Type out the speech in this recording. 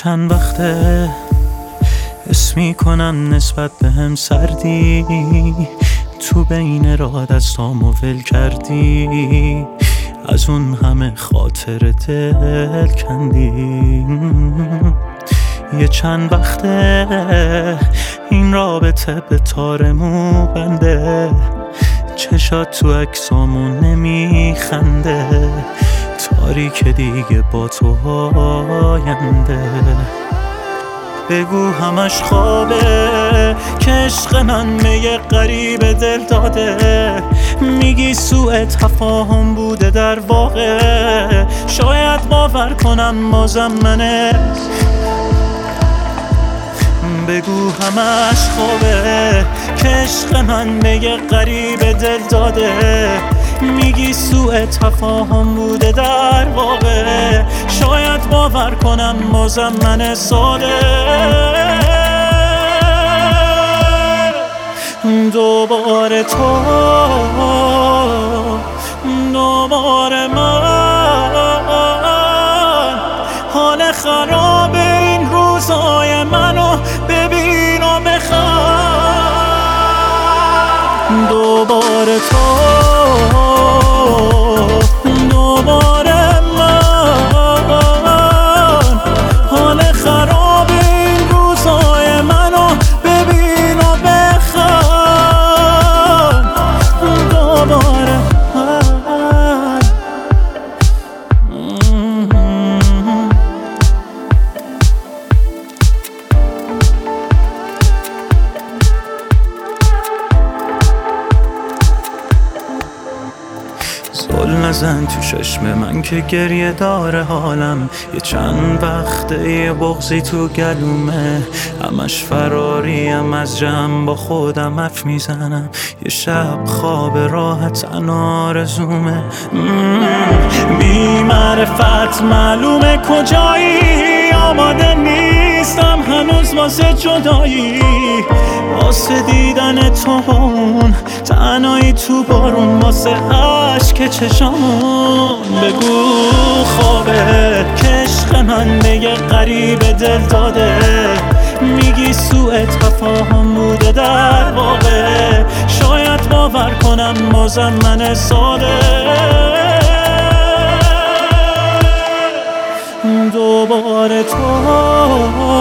چند وقته حس میکنم نسبت به هم سردی، تو بین راه دستامو ول کردی، از اون همه خاطر دل کندی. یه چند وقته این رابطه به تار مو بنده، چشات تو عکسامون نمیخنده، تاریک دیگه با تو آینده. بگو همش خوابه که عشق من به یه غریب دل داده، میگی سوء تفاهم بوده در واقع، شاید باور کنم بازم منه. بگو همش خوابه که عشق من به یه غریب دل داده، میگی سوء تفاهم بوده در واقع، شاید باور کنم بازم من ساده. دوباره تو، دوباره من، حال خراب این روزای منو ببین و بخواه. دوباره تو، دوباره من، حال خراب این روزای منو ببین و بخواه. دوباره زل نزن تو چشم من که گریه داره حالم، یه چند وقته یه بغضی تو گلومه، همش فراریم از جمع با خودم حرف میزنم، یه شب خواب راحت آرزومه. بی معرفت معلومه کجایی، آماده نیستم هنوز واسه جدایی، واسه دیدن تو اون تنهایی تو بارون، واسه عشق چشامون. بگو خوابه که عشق من به یه غریب دل داده، میگی سوء تفاهم بوده در واقع، شاید باور کنم بازم من ساده. دوباره تو،